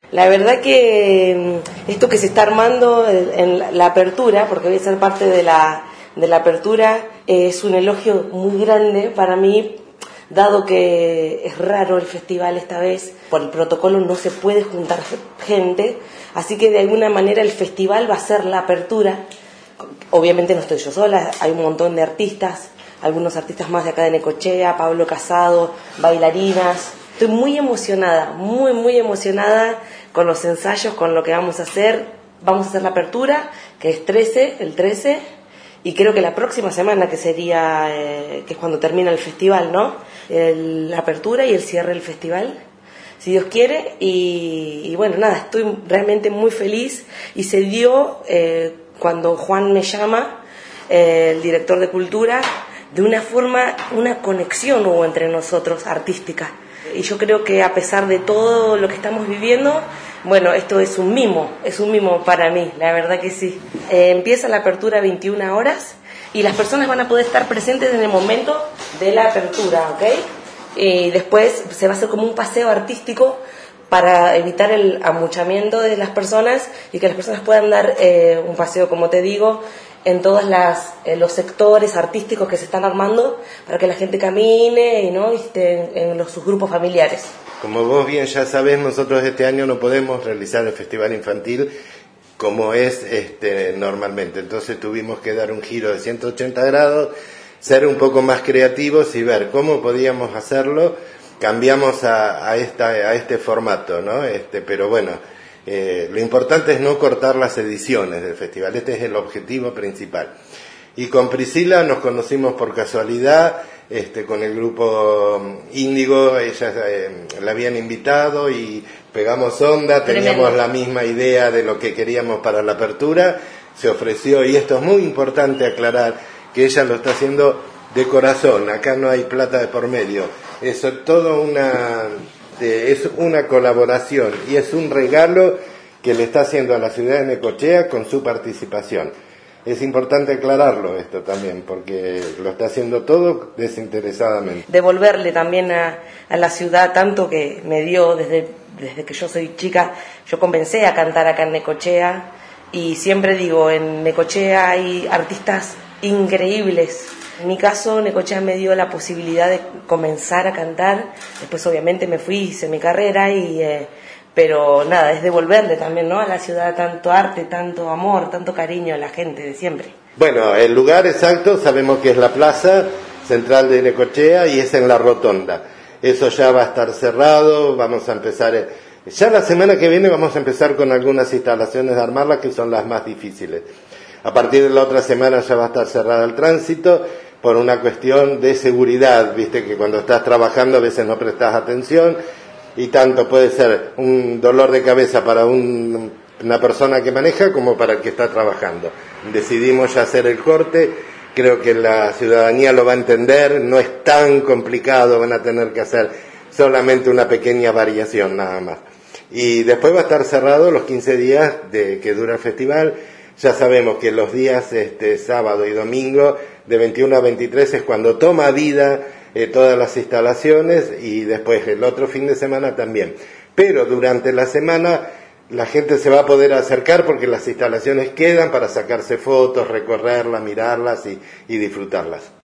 La verdad que esto que se está armando en la apertura, porque voy a ser parte de la apertura, es un elogio muy grande para mí, dado que es raro el festival esta vez, por el protocolo no se puede juntar gente, así que de alguna manera el festival va a ser la apertura. Obviamente no estoy yo sola, hay un montón de artistas, algunos artistas más de acá de Necochea, Pablo Casado, bailarinas. Estoy muy emocionada, muy emocionada con los ensayos, con lo que vamos a hacer. Vamos a hacer la apertura, que es el 13, y creo que la próxima semana, que sería, que es cuando termina el festival, ¿no? La apertura y el cierre del festival, si Dios quiere, y bueno, nada, estoy realmente muy feliz, y se dio cuando Juan me llama, el director de Cultura, de una forma, una conexión hubo entre nosotros, artística. Y yo creo que a pesar de todo lo que estamos viviendo, bueno, esto es un mimo para mí, la verdad que sí. Empieza la apertura a 21 horas y las personas van a poder estar presentes en el momento de la apertura, ¿ok? Y después se va a hacer como un paseo artístico para evitar el amuchamiento de las personas y que las personas puedan dar un paseo, como te digo, en todos los sectores artísticos que se están armando para que la gente camine y no esté en sus grupos familiares. Como vos bien ya sabés, nosotros este año no podemos realizar el festival infantil como es normalmente, entonces tuvimos que dar un giro de 180 grados, ser un poco más creativos y ver cómo podíamos hacerlo. Cambiamos a este formato, ¿no? Pero bueno, lo importante es no cortar las ediciones del festival, este es el objetivo principal. Y con Priscila nos conocimos por casualidad, con el grupo Índigo, ella la habían invitado y pegamos onda, teníamos la misma idea de lo que queríamos para la apertura, se ofreció, y esto es muy importante aclarar, que ella lo está haciendo de corazón, acá no hay plata de por medio, es todo es una colaboración y es un regalo que le está haciendo a la ciudad de Necochea con su participación. Es importante aclararlo esto también, porque lo está haciendo todo desinteresadamente. Devolverle también a la ciudad tanto que me dio desde que yo soy chica. Yo comencé a cantar acá en Necochea y siempre digo, en Necochea hay artistas increíbles. En mi caso, Necochea me dio la posibilidad de comenzar a cantar. Después, obviamente, me fui, hice mi carrera, pero nada, es devolverle también, ¿no?, a la ciudad tanto arte, tanto amor, tanto cariño a la gente de siempre. Bueno, el lugar exacto sabemos que es la plaza central de Necochea y es en la rotonda. Eso ya va a estar cerrado, vamos a empezar... Ya la semana que viene vamos a empezar con algunas instalaciones de armarlas que son las más difíciles. A partir de la otra semana ya va a estar cerrada el tránsito por una cuestión de seguridad, viste que cuando estás trabajando a veces no prestas atención y tanto puede ser un dolor de cabeza para una persona que maneja como para el que está trabajando. Decidimos ya hacer el corte, creo que la ciudadanía lo va a entender, no es tan complicado, van a tener que hacer solamente una pequeña variación nada más. Y después va a estar cerrado los 15 días que dura el festival. Ya sabemos que los días sábado y domingo de 21 a 23 es cuando toma vida todas las instalaciones y después el otro fin de semana también. Pero durante la semana la gente se va a poder acercar porque las instalaciones quedan para sacarse fotos, recorrerlas, mirarlas y disfrutarlas.